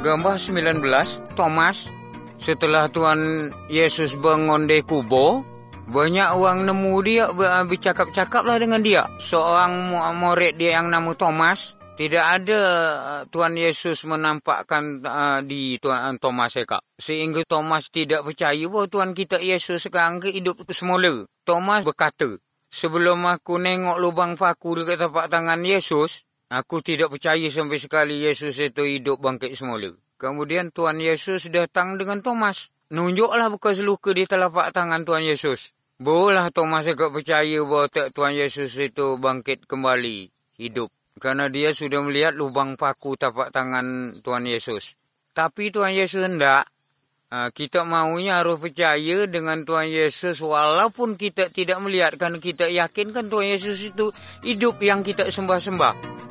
Gambar 19, Thomas. Setelah Tuhan Yesus bangun di kubur, banyak orang nemu dia, bercakap-cakap lah dengan dia. Seorang murid dia yang nama Thomas, tidak ada Tuhan Yesus menampakkan di Tuhan Thomas eka. Sehingga Thomas tidak percaya bahawa Tuhan kita Yesus sekarang hidup semula. Thomas berkata, sebelum aku nengok lubang paku dekat tapak tangan Yesus, aku tidak percaya sampai sekali Yesus itu hidup bangkit semula. Kemudian Tuhan Yesus datang dengan Thomas. Nunjuklah bekas luka di telapak tangan Tuhan Yesus. Barulah Thomas agak percaya bahawa Tuhan Yesus itu bangkit kembali hidup. Kerana dia sudah melihat lubang paku tapak tangan Tuhan Yesus. Tapi Tuhan Yesus hendak kita maunya harus percaya dengan Tuhan Yesus walaupun kita tidak melihat. Kerana kita yakinkan Tuhan Yesus itu hidup yang kita sembah-sembah.